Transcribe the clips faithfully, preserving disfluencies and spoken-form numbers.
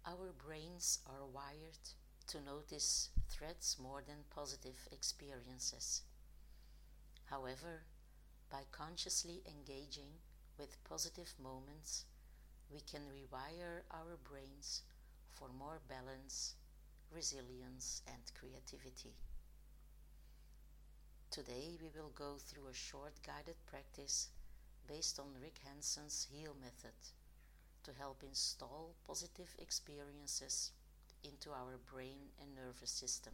Our brains are wired to notice threats more than positive experiences. However, by consciously engaging with positive moments, we can rewire our brains for more balance, resilience, and creativity. Today we will go through a short guided practice based on Rick Hanson's HEAL method to help install positive experiences into our brain and nervous system.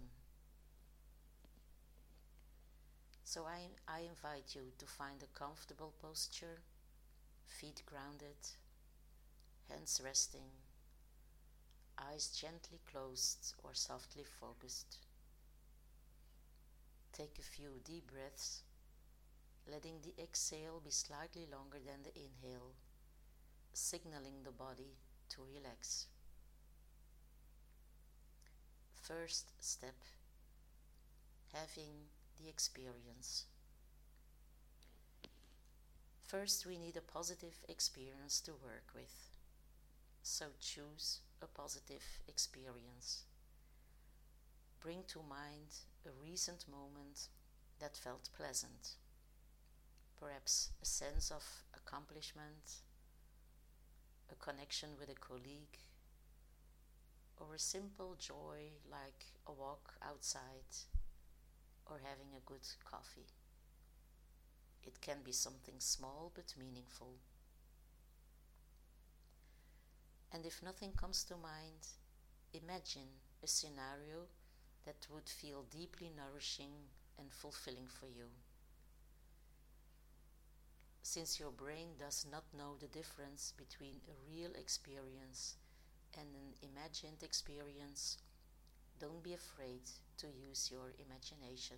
So I, I invite you to find a comfortable posture, feet grounded, hands resting, eyes gently closed or softly focused. Take a few deep breaths, letting the exhale be slightly longer than the inhale, signaling the body to relax. First step, having the experience. First, we need a positive experience to work with, so choose a positive experience. Bring to mind a recent moment that felt pleasant, perhaps a sense of accomplishment, a connection with a colleague, or a simple joy like a walk outside or having a good coffee. It can be something small but meaningful. And if nothing comes to mind, imagine a scenario that would feel deeply nourishing and fulfilling for you. Since your brain does not know the difference between a real experience and an imagined experience, don't be afraid to use your imagination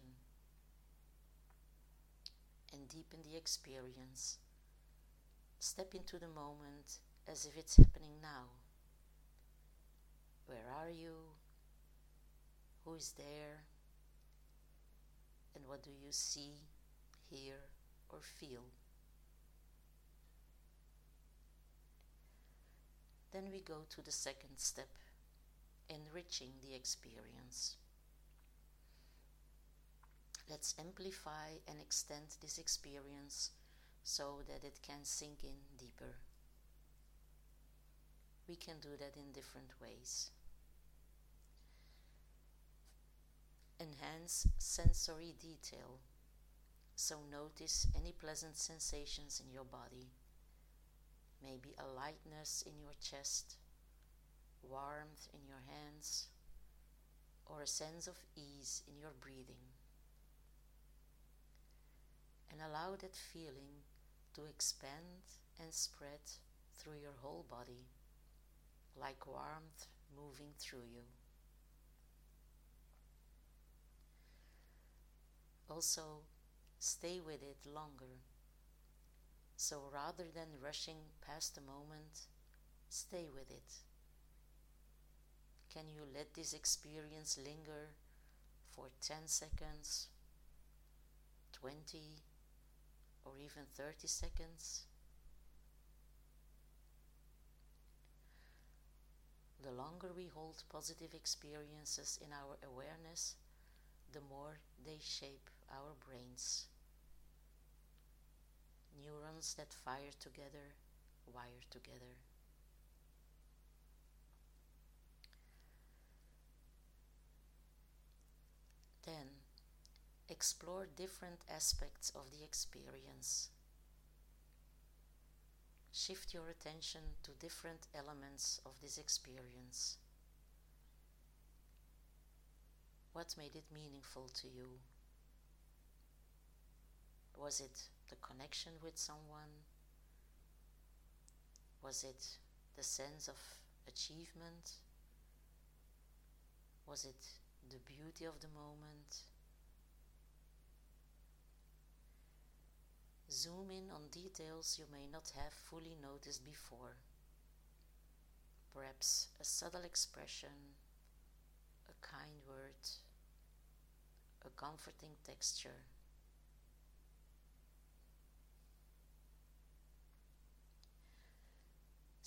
and deepen the experience. Step into the moment as if it's happening now. Where are you? Who is there? And what do you see, hear, or feel? Then we go to the second step, enriching the experience. Let's amplify and extend this experience so that it can sink in deeper. We can do that in different ways. Enhance sensory detail. So notice any pleasant sensations in your body. Maybe a lightness in your chest, warmth in your hands, or a sense of ease in your breathing. And allow that feeling to expand and spread through your whole body, like warmth moving through you. Also, stay with it longer. So rather than rushing past the moment, stay with it. Can you let this experience linger for ten seconds, twenty, or even thirty seconds? The longer we hold positive experiences in our awareness, the more they shape our brains. Neurons that fire together, wire together. Then, explore different aspects of the experience. Shift your attention to different elements of this experience. What made it meaningful to you? Was it the connection with someone? Was it the sense of achievement? Was it the beauty of the moment? Zoom in on details you may not have fully noticed before. Perhaps a subtle expression, a kind word, a comforting texture.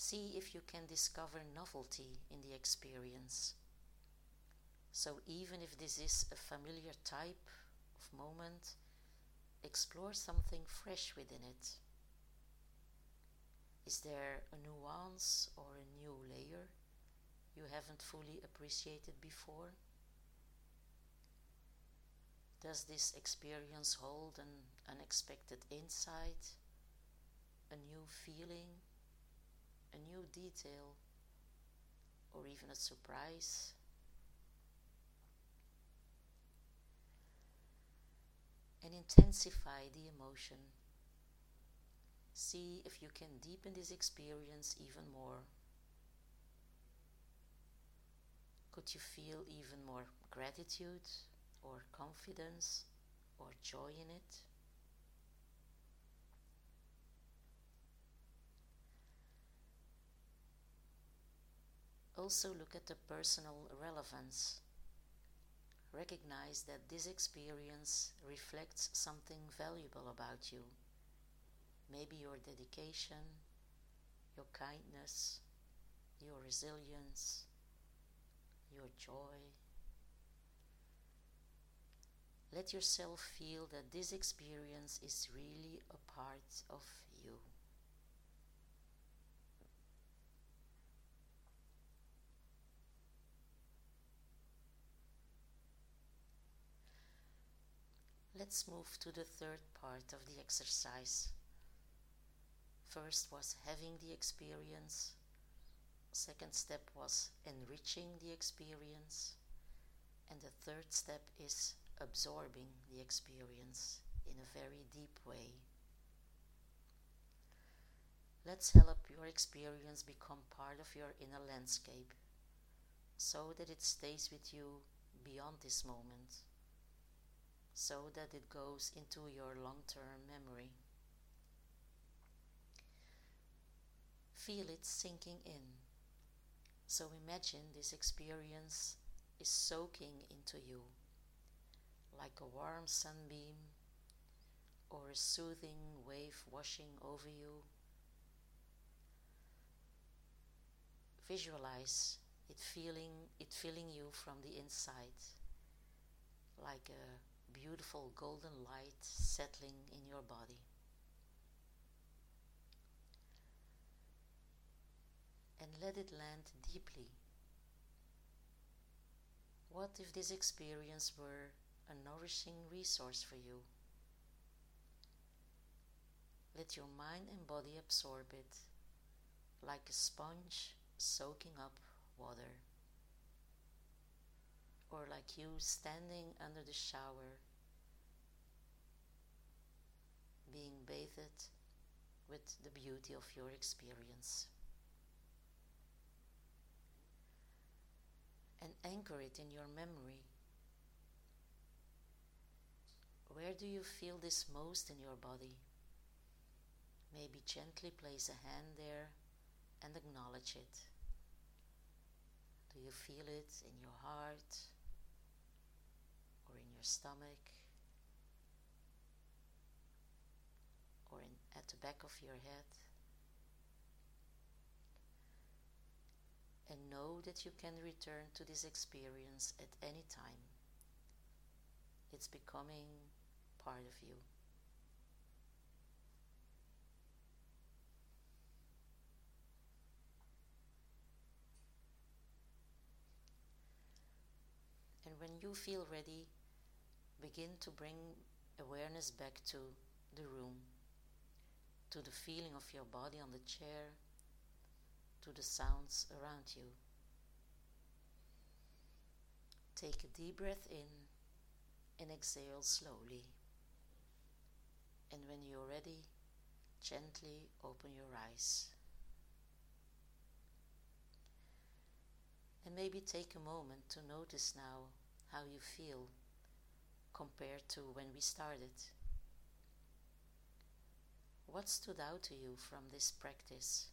See if you can discover novelty in the experience. So even if this is a familiar type of moment, explore something fresh within it. Is there a nuance or a new layer you haven't fully appreciated before? Does this experience hold an unexpected insight, a new feeling, a new detail, or even a surprise? And intensify the emotion. See if you can deepen this experience even more. Could you feel even more gratitude or confidence or joy in it? Also look at the personal relevance. Recognize that this experience reflects something valuable about you. Maybe your dedication, your kindness, your resilience, your joy. Let yourself feel that this experience is really a part of you. Let's move to the third part of the exercise. First was having the experience. Second step was enriching the experience. And the third step is absorbing the experience in a very deep way. Let's help your experience become part of your inner landscape, so that it stays with you beyond this moment, so that it goes into your long-term memory. Feel it sinking in. So imagine this experience is soaking into you, like a warm sunbeam or a soothing wave washing over you. Visualize it feeling, it filling you from the inside, like a beautiful golden light settling in your body. And let it land deeply. What if this experience were a nourishing resource for you? Let your mind and body absorb it, like a sponge soaking up water, or like you standing under the shower, being bathed with the beauty of your experience. And anchor it in your memory. Where do you feel this most in your body? Maybe gently place a hand there and acknowledge it. Do you feel it in your heart or in your stomach or in, at the back of your head? And know that you can return to this experience at any time. It's becoming part of you. And when you feel ready, begin to bring awareness back to the room, to the feeling of your body on the chair, to the sounds around you. Take a deep breath in and exhale slowly. And when you're ready, gently open your eyes. And maybe take a moment to notice now how you feel compared to when we started. What stood out to you from this practice?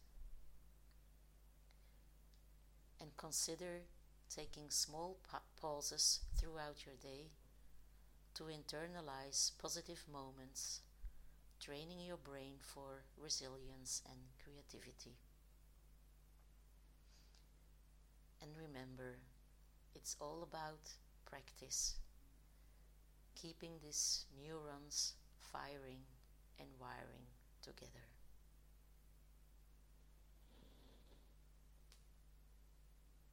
And consider taking small pa- pauses throughout your day to internalize positive moments, training your brain for resilience and creativity. it's all about practice, keeping these neurons firing and wiring together.